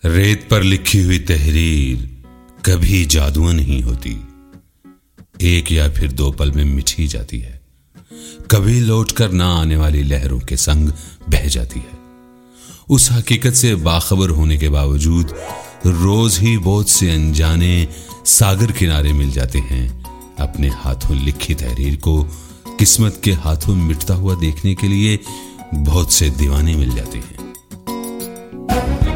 रेत पर लिखी हुई तहरीर कभी जादुआ नहीं होती, एक या फिर दो पल में मिटी जाती है, कभी लौटकर ना आने वाली लहरों के संग बह जाती है। उस हकीकत से बाखबर होने के बावजूद रोज ही बहुत से अनजाने सागर किनारे मिल जाते हैं। अपने हाथों लिखी तहरीर को किस्मत के हाथों मिटता हुआ देखने के लिए बहुत से दीवाने मिल जाते हैं।